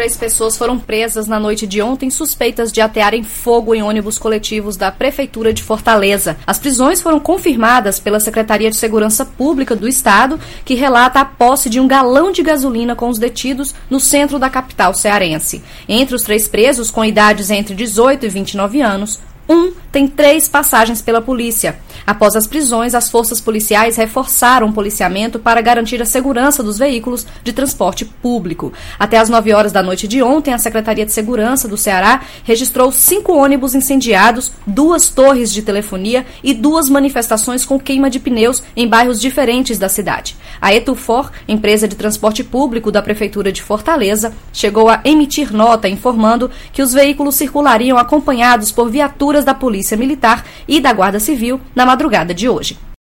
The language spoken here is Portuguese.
3 pessoas foram presas na noite de ontem suspeitas de atearem fogo em ônibus coletivos da Prefeitura de Fortaleza. As prisões foram confirmadas pela Secretaria de Segurança Pública do Estado, que relata a posse de um galão de gasolina com os detidos no centro da capital cearense. Entre os 3 presos, com idades entre 18 e 29 anos, um tem 3 passagens pela polícia. Após as prisões, as forças policiais reforçaram o policiamento para garantir a segurança dos veículos de transporte público. Até às 9 horas da noite de ontem, a Secretaria de Segurança do Ceará registrou 5 ônibus incendiados, 2 torres de telefonia e 2 manifestações com queima de pneus em bairros diferentes da cidade. A Etufor, empresa de transporte público da Prefeitura de Fortaleza, chegou a emitir nota informando que os veículos circulariam acompanhados por viaturas da Polícia Militar e da Guarda Civil na madrugada de hoje.